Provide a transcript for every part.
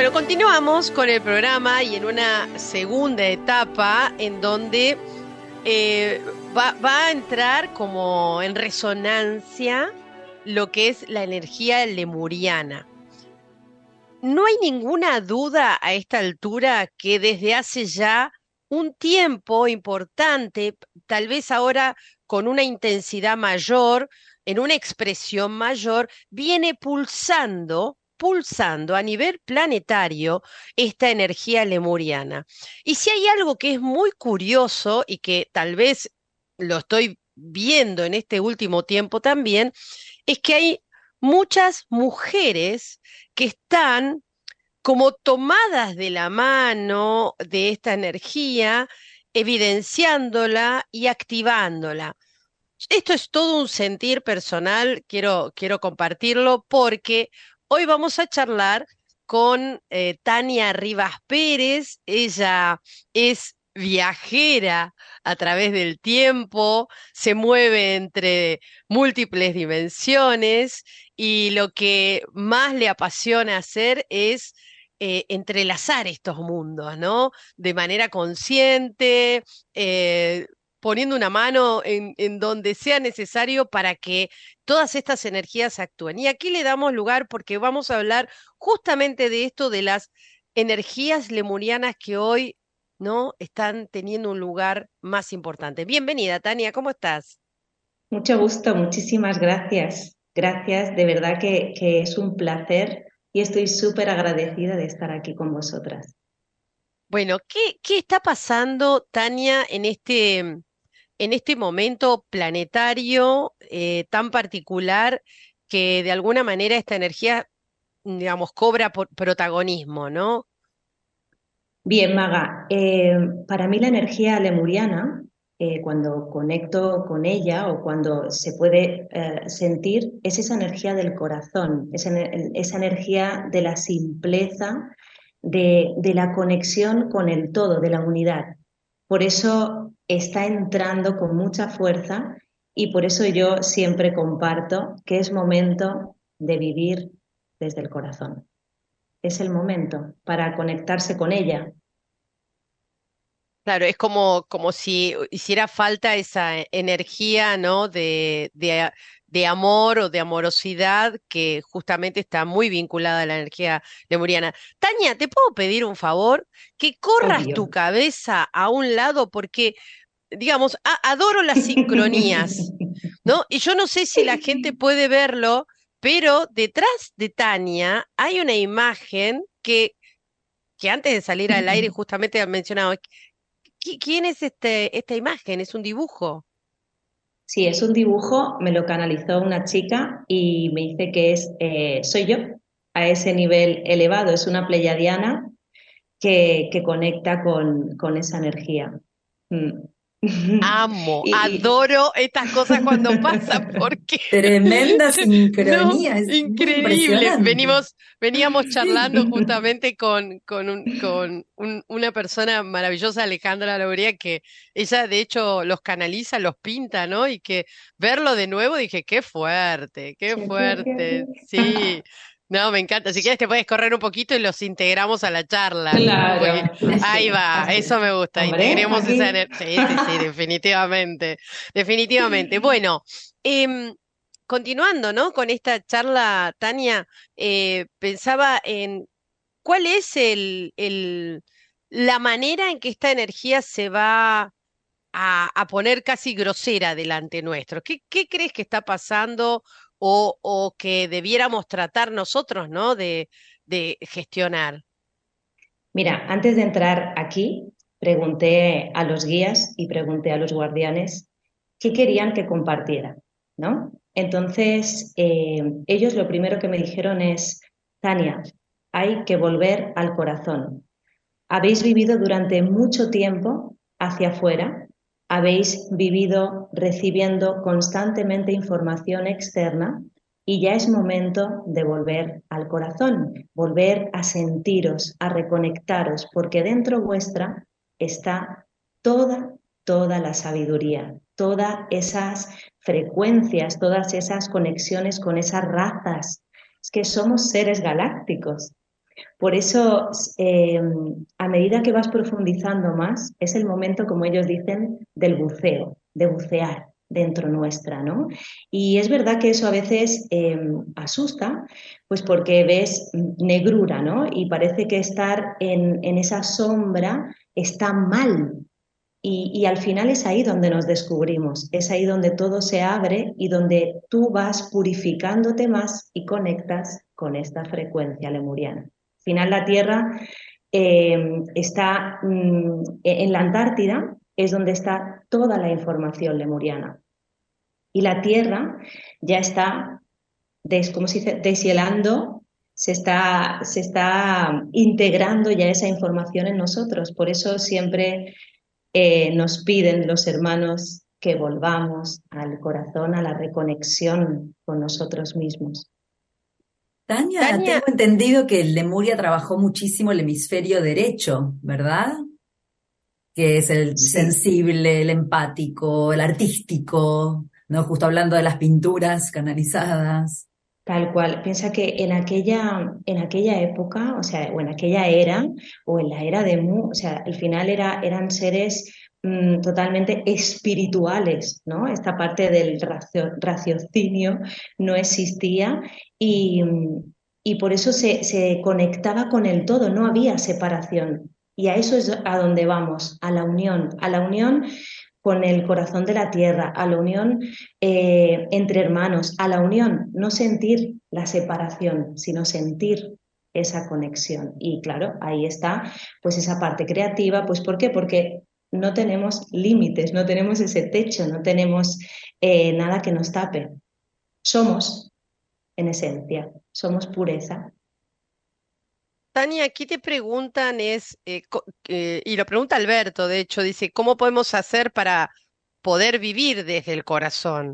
Bueno, continuamos con el programa y en una segunda etapa en donde va a entrar como en resonancia lo que es la energía lemuriana. No hay ninguna duda a esta altura que desde hace ya un tiempo importante, tal vez ahora con una intensidad mayor, en una expresión mayor, viene pulsando a nivel planetario esta energía lemuriana. Y si hay algo que es muy curioso y que tal vez lo estoy viendo en este último tiempo también, es que hay muchas mujeres que están como tomadas de la mano de esta energía, evidenciándola y activándola. Esto es todo un sentir personal, quiero compartirlo porque hoy vamos a charlar con Tania Rivas Pérez. Ella es viajera a través del tiempo, se mueve entre múltiples dimensiones y lo que más le apasiona hacer es entrelazar estos mundos, ¿no? De manera consciente, poniendo una mano en donde sea necesario para que todas estas energías actúen. Y aquí le damos lugar porque vamos a hablar justamente de esto, de las energías lemurianas que hoy, ¿no? Están teniendo un lugar más importante. Bienvenida, Tania, ¿cómo estás? Mucho gusto, muchísimas gracias. Gracias, de verdad que es un placer y estoy súper agradecida de estar aquí con vosotras. Bueno, ¿qué está pasando, Tania, en este momento planetario tan particular que de alguna manera esta energía, digamos, cobra protagonismo, ¿no? Bien, Maga, para mí la energía lemuriana, cuando conecto con ella o cuando se puede sentir, es esa energía del corazón, esa energía de la simpleza, de la conexión con el todo, de la unidad. Por eso está entrando con mucha fuerza y por eso yo siempre comparto que es momento de vivir desde el corazón. Es el momento para conectarse con ella. Claro, es como si hiciera falta esa energía, ¿no? De amor o de amorosidad que justamente está muy vinculada a la energía lemuriana. Tania, ¿te puedo pedir un favor? Que corras tu Obvio. cabeza a un lado porque, digamos, adoro las sincronías, ¿no? Y yo no sé si la gente puede verlo, pero detrás de Tania hay una imagen que antes de salir al aire justamente mencionaba. ¿Quién es esta imagen? ¿Es un dibujo? Sí, es un dibujo, me lo canalizó una chica y me dice que soy yo, a ese nivel elevado. Es una pleyadiana que conecta con esa energía. Mm. Amo, Y, adoro estas cosas cuando pasan porque Tremenda no, sincronía, es muy increíble. impresionante. Veníamos charlando justamente con una persona maravillosa, Alejandra Lauría, que ella de hecho los canaliza, los pinta, ¿no? Y que verlo de nuevo dije, qué fuerte, qué fuerte. Sí. No, me encanta. Si quieres te puedes correr un poquito y los integramos a la charla. Porque claro, ahí así, va, eso así. me gusta. Hombre, Integremos esa aquí. energía. Sí, sí, sí, definitivamente. Definitivamente. Bueno, em, continuando, ¿no? Con esta charla, Tania, pensaba en cuál es la manera en que esta energía se va a poner casi grosera delante nuestro. ¿Qué crees que está pasando o que debiéramos tratar nosotros, ¿no? De gestionar. Mira, antes de entrar aquí, pregunté a los guías y pregunté a los guardianes qué querían que compartiera, ¿no? Entonces, ellos lo primero que me dijeron es, Tania, hay que volver al corazón. Habéis vivido durante mucho tiempo hacia afuera, habéis vivido recibiendo constantemente información externa y ya es momento de volver al corazón, volver a sentiros, a reconectaros, porque dentro vuestra está toda, toda la sabiduría, todas esas frecuencias, todas esas conexiones con esas razas. Es que somos seres galácticos. Por eso, a medida que vas profundizando más, es el momento, como ellos dicen, del buceo, de bucear dentro nuestra, ¿no? Y es verdad que eso a veces asusta, pues porque ves negrura, ¿no? Y parece que estar en esa sombra está mal, y al final es ahí donde nos descubrimos, es ahí donde todo se abre y donde tú vas purificándote más y conectas con esta frecuencia lemuriana. Al final la Tierra está en la Antártida, es donde está toda la información lemuriana. Y la Tierra ya está, ¿cómo se dice?, deshielando, se está integrando ya esa información en nosotros. Por eso siempre nos piden los hermanos que volvamos al corazón, a la reconexión con nosotros mismos. Tania, Tania, tengo entendido que Lemuria trabajó muchísimo el hemisferio derecho, ¿verdad? Que es el Sí, sensible, el empático, el artístico, ¿no? Justo hablando de las pinturas canalizadas. tal cual. Piensa que en aquella época, o sea, o en aquella era, o en la era de Mu, o sea, al final eran seres totalmente espirituales, ¿no? Esta parte del raciocinio no existía y, y por eso se conectaba con el todo, no había separación. Y a eso es a donde vamos, a la unión con el corazón de la tierra, a la unión entre hermanos, a la unión, no sentir la separación, sino sentir esa conexión. Y claro, ahí está pues esa parte creativa, pues ¿por qué? Porque no tenemos límites, no tenemos ese techo, no tenemos nada que nos tape. Somos, en esencia, somos pureza. Tania, aquí te preguntan y lo pregunta Alberto, de hecho, dice, ¿cómo podemos hacer para poder vivir desde el corazón?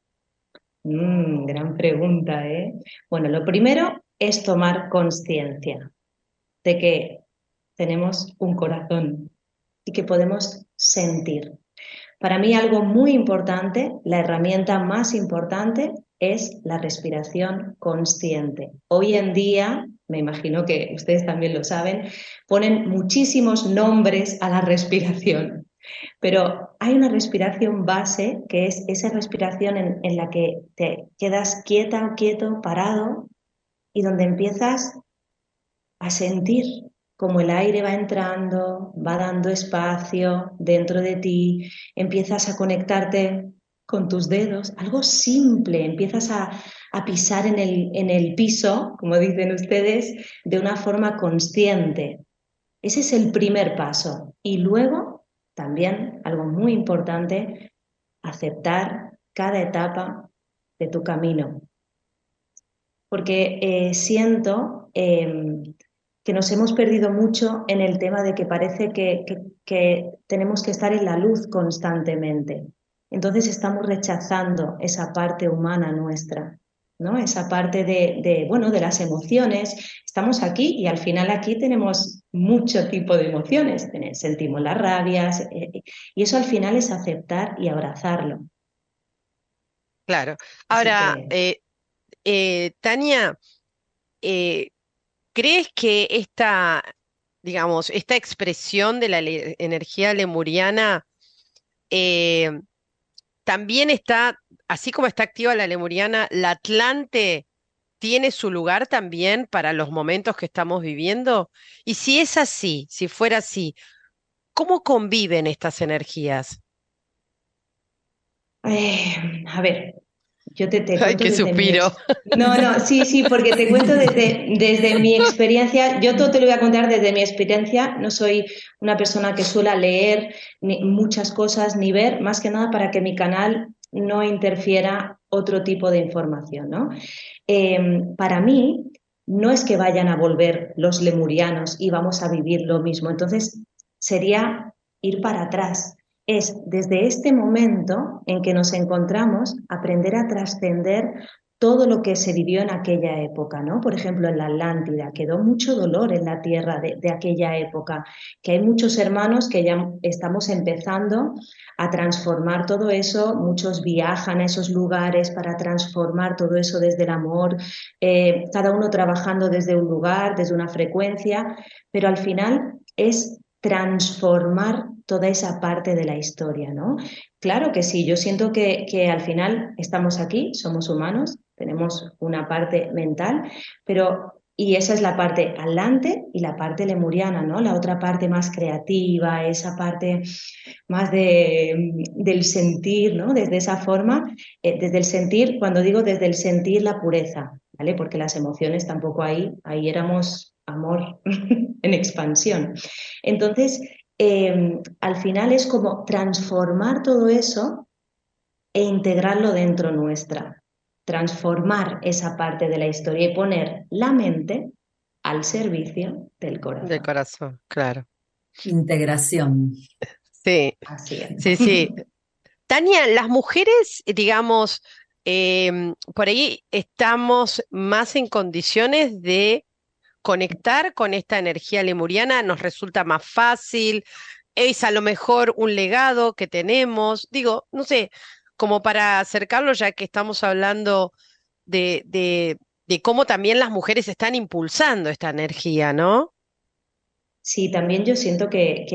Gran pregunta, ¿eh? Bueno, lo primero es tomar conciencia de que tenemos un corazón y que podemos sentir. Para mí algo muy importante, la herramienta más importante es la respiración consciente. Hoy en día, me imagino que ustedes también lo saben, ponen muchísimos nombres a la respiración, pero hay una respiración base que es esa respiración en la que te quedas quieta o quieto, parado, y donde empiezas a sentir cómo el aire va entrando, va dando espacio dentro de ti, empiezas a conectarte con tus dedos, algo simple, empiezas a pisar en el piso, como dicen ustedes, de una forma consciente. Ese es el primer paso. Y luego, también, algo muy importante, aceptar cada etapa de tu camino, porque siento que nos hemos perdido mucho en el tema de que parece que tenemos que estar en la luz constantemente. Entonces estamos rechazando esa parte humana nuestra, ¿no? Esa parte bueno, de las emociones. Estamos aquí y al final aquí tenemos mucho tipo de emociones. Sentimos las rabias y eso al final es aceptar y abrazarlo. Claro. Así Ahora, que Tania, eh, ¿crees que digamos, esta expresión de la energía lemuriana eh, también está, así como está activa la lemuriana, la Atlante tiene su lugar también para los momentos que estamos viviendo? Y si es así, si fuera así, ¿cómo conviven estas energías? A ver, yo te Ay, cuento qué desde suspiro. No, no, sí, sí, porque te cuento desde mi experiencia, yo todo te lo voy a contar desde mi experiencia, no soy una persona que suele leer muchas cosas ni ver, más que nada para que mi canal no interfiera otro tipo de información, ¿no? Para mí, no es que vayan a volver los lemurianos y vamos a vivir lo mismo, entonces sería ir para atrás. Es desde este momento en que nos encontramos aprender a trascender todo lo que se vivió en aquella época, ¿no? Por ejemplo, en la Atlántida, quedó mucho dolor en la tierra de aquella época, que hay muchos hermanos que ya estamos empezando a transformar todo eso, muchos viajan a esos lugares para transformar todo eso desde el amor, cada uno trabajando desde un lugar, desde una frecuencia, pero al final es transformar toda esa parte de la historia, ¿no? Claro que sí, yo siento que al final estamos aquí, somos humanos, tenemos una parte mental, pero y esa es la parte atlante y la parte lemuriana, ¿no? La otra parte más creativa, esa parte más del sentir, ¿no? Desde esa forma, desde el sentir, cuando digo desde el sentir la pureza, ¿vale? Porque las emociones tampoco ahí éramos amor en expansión. Entonces, al final es como transformar todo eso e integrarlo dentro nuestra, transformar esa parte de la historia y poner la mente al servicio del Del corazón. corazón, claro. Integración. Sí, Así es. sí, sí. Tania, las mujeres, digamos, por ahí estamos más en condiciones de conectar con esta energía lemuriana, nos resulta más fácil, es a lo mejor un legado que tenemos, digo, no sé, como para acercarlo, ya que estamos hablando de cómo también las mujeres están impulsando esta energía, ¿no? Sí, también yo siento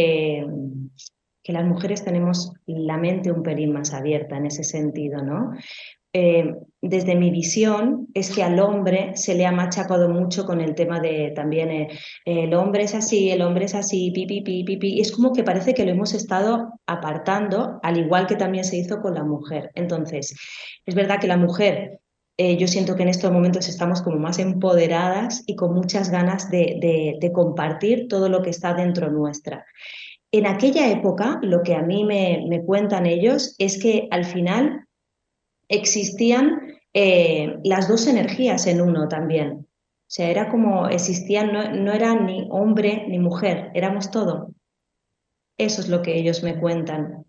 que las mujeres tenemos la mente un pelín más abierta en ese sentido, ¿no? Desde mi visión es que al hombre se le ha machacado mucho con el tema de también el hombre es así, el hombre es así, pipi, pipi, pipi, y es como que parece que lo hemos estado apartando, al igual que también se hizo con la mujer. Entonces, es verdad que la mujer, yo siento que en estos momentos estamos como más empoderadas y con muchas ganas de compartir todo lo que está dentro nuestra. En aquella época, lo que a mí me cuentan ellos es que al final existían las dos energías en uno también. O sea, era como existían, no era ni hombre ni mujer, éramos todo. Eso es lo que ellos me cuentan.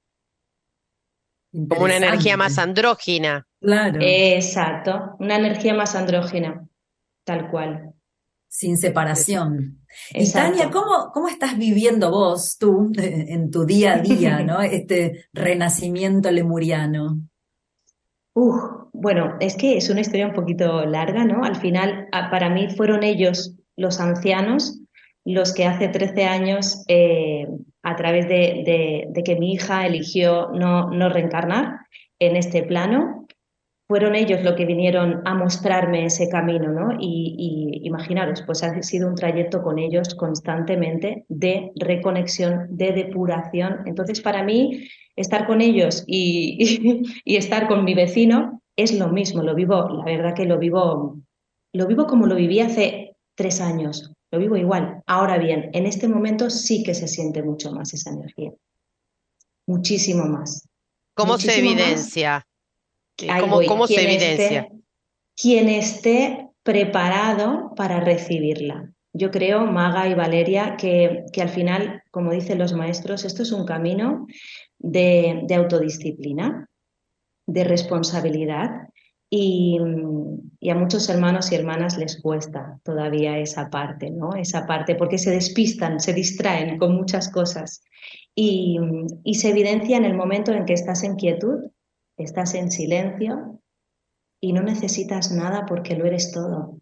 Como una energía más Interesante. andrógina. Claro. Exacto, una energía más andrógina, tal cual. Sin Sí, sí. separación. Y Tania, Exacto. ¿cómo estás viviendo vos, tú, en tu día a día, ¿no? Este renacimiento lemuriano. Uf, bueno, es que es una historia un poquito larga, ¿no? Al final, para mí fueron ellos, los ancianos, los que hace 13 años, a través de que mi hija eligió no reencarnar en este plano, fueron ellos los que vinieron a mostrarme ese camino, ¿no? Y imaginaros, pues ha sido un trayecto con ellos constantemente de reconexión, de depuración. Entonces, para mí, estar con ellos y estar con mi vecino es lo mismo, lo vivo, la verdad que lo vivo como lo viví hace 3 años, lo vivo igual. Ahora bien, en este momento sí que se siente mucho más esa energía, ¿Cómo se muchísimo más. evidencia? Ahí ¿Cómo, voy, cómo se evidencia? quien esté preparado para recibirla. Yo creo, Maga y Valeria, que al final, como dicen los maestros, esto es un camino de autodisciplina, de responsabilidad y, y a muchos hermanos y hermanas les cuesta todavía esa parte, ¿no? Esa parte, porque se despistan, se distraen con muchas cosas y, y se evidencia en el momento en que estás en quietud, estás en silencio y no necesitas nada porque lo eres todo.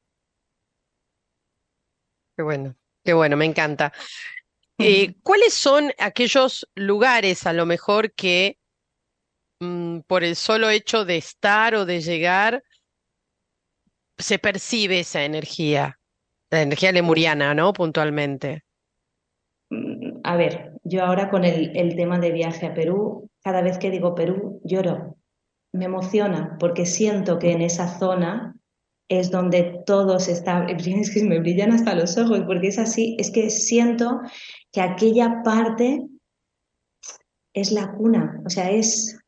Qué bueno, me encanta. ¿Cuáles son aquellos lugares a lo mejor que por el solo hecho de estar o de llegar se percibe esa energía? La energía Uf. lemuriana, ¿no? Puntualmente. A ver, yo ahora con el tema de viaje a Perú, cada vez que digo Perú, lloro. Me emociona porque siento que en esa zona es donde todo se está, es que me brillan hasta los ojos porque es así, es que siento que aquella parte es la cuna, o sea, es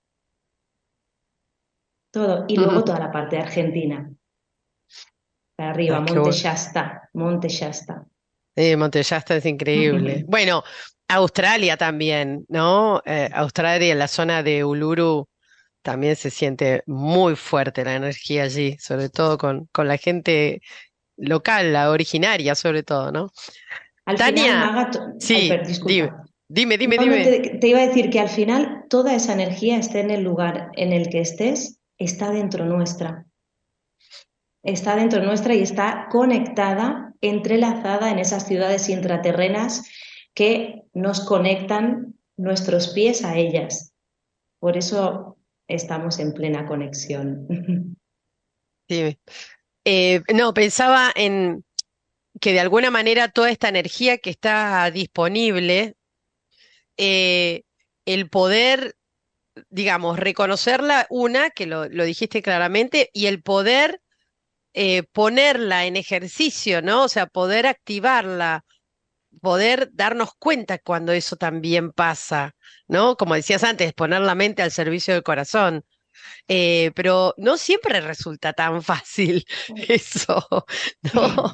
todo. Y luego toda la parte de Argentina, para arriba, Ah, qué bueno. Monte Shasta. Monte Shasta es increíble. Bueno, Australia también, ¿no? Australia, la zona de Uluru. también se siente muy fuerte la energía allí, sobre todo con la gente local, la originaria sobre todo, ¿no? Al final, Tania, Maga, ay, sí, dime, disculpa. dime, dime, No, no, dime. te iba a decir que al final toda esa energía, esté en el lugar en el que estés, está dentro nuestra. Está dentro nuestra y está conectada, entrelazada en esas ciudades intraterrenas que nos conectan nuestros pies a ellas. Por eso estamos en plena conexión. Dime. No, pensaba en que de alguna manera toda esta energía que está disponible, eh, el poder, digamos, reconocerla, una, que lo dijiste claramente, y el poder ponerla en ejercicio, ¿no? O sea, poder activarla, poder darnos cuenta cuando eso también pasa, ¿no? Como decías antes, poner la mente al servicio del corazón. Pero no siempre resulta tan fácil eso, ¿no?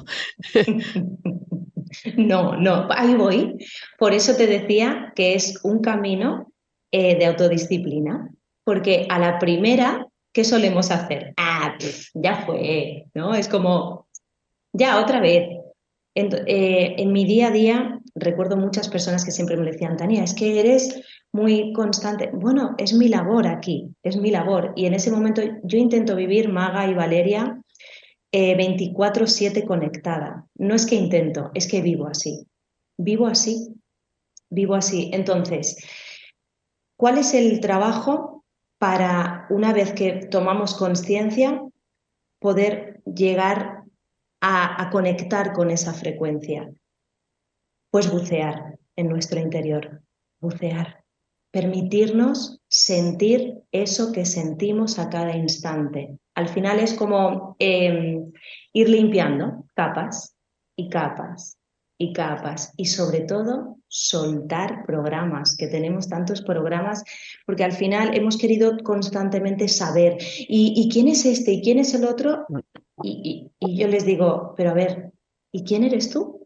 No, no, ahí voy. Por eso te decía que es un camino de autodisciplina, porque a la primera, ¿qué solemos hacer? Ya fue, ¿no? Es como, ya otra vez. En mi día a día recuerdo muchas personas que siempre me decían, Tania, es que eres muy constante. Bueno, es mi labor aquí, es mi labor. Y en ese momento yo intento vivir, Maga y Valeria, 24/7 conectada. No es que intento, es que vivo así. Vivo así, vivo así. Entonces, ¿cuál es el trabajo para, una vez que tomamos conciencia, poder llegar a conectar con esa frecuencia? Pues bucear en nuestro interior, bucear, permitirnos sentir eso que sentimos a cada instante. Al final es como ir limpiando capas y capas y capas y sobre todo soltar programas, que tenemos tantos programas, porque al final hemos querido constantemente saber y quién es este y quién es el otro y yo les digo, pero a ver, ¿y quién eres tú?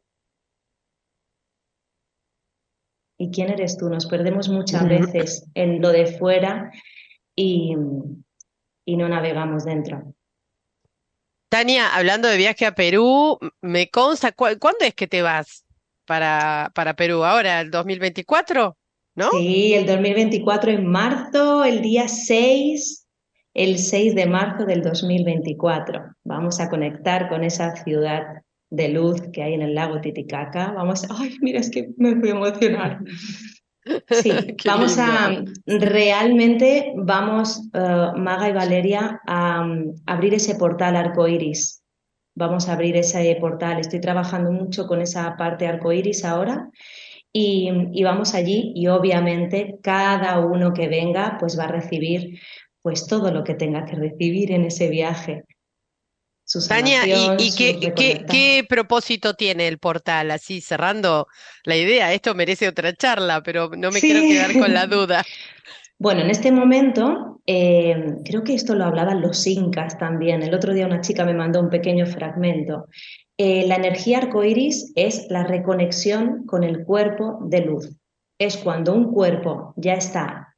¿Y quién eres tú? Nos perdemos muchas veces en lo de fuera y, y no navegamos dentro. Tania, hablando de viaje a Perú, me consta, ¿cuándo es que te vas para Perú? ¿Ahora, el 2024? ¿No? Sí, el 2024 en marzo, el día 6, el 6 de marzo del 2024. Vamos a conectar con esa ciudad de luz que hay en el lago Titicaca. Vamos, ay, mira, es que me voy a emocionar. Sí, Qué vamos lindo. a, realmente vamos, Maga y Valeria, a abrir ese portal arcoíris. Vamos a abrir ese portal. Estoy trabajando mucho con esa parte arcoíris ahora y vamos allí y obviamente cada uno que venga pues va a recibir pues todo lo que tenga que recibir en ese viaje. Su Tania, ¿y, sanación, y su reconectar. qué propósito tiene el portal? Así cerrando la idea, esto merece otra charla, pero no me quiero Sí. quedar con la duda. Bueno, en este momento, creo que esto lo hablaban los incas también. El otro día una chica me mandó un pequeño fragmento. La energía arcoíris es la reconexión con el cuerpo de luz. Es cuando un cuerpo ya está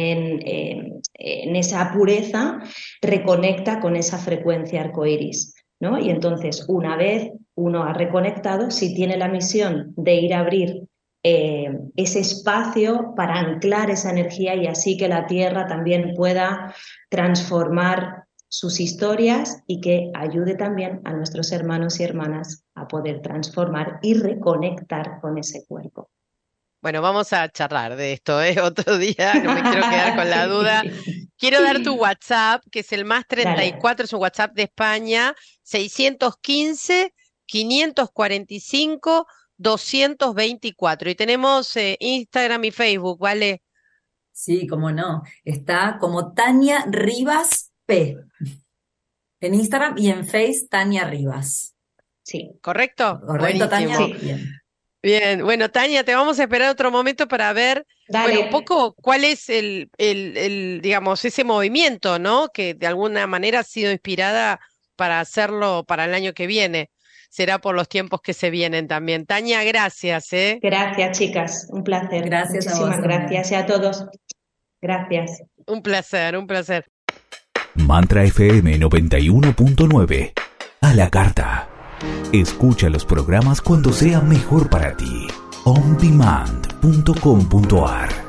en esa pureza, reconecta con esa frecuencia arcoíris, ¿no? Y entonces, una vez uno ha reconectado, si tiene la misión de ir a abrir ese espacio para anclar esa energía y así que la Tierra también pueda transformar sus historias y que ayude también a nuestros hermanos y hermanas a poder transformar y reconectar con ese cuerpo. Bueno, vamos a charlar de esto, ¿eh? Otro día, no me quiero quedar con la duda. Sí. Quiero dar tu WhatsApp, que es el más treinta y Dale, cuatro, es un WhatsApp de España, 615-545-224. Y tenemos Instagram y Facebook, ¿vale? Sí, cómo no. Está como Tania Rivas P. En Instagram y en Face Tania Rivas. sí, ¿Correcto? ¿Correcto, Tania? Buenísimo. sí, Bien. Bien, bueno, Tania, te vamos a esperar otro momento para ver, bueno, un dale. poco cuál es digamos, ese movimiento, ¿no? Que de alguna manera ha sido inspirada para hacerlo para el año que viene. Será por los tiempos que se vienen también. Tania, gracias, ¿eh? Gracias, chicas. Un placer. Gracias a vos Muchísimas también. gracias y a todos. Gracias. Un placer, un placer. Mantra FM 91.9. A la carta. Escucha los programas cuando sea mejor para ti. ondemand.com.ar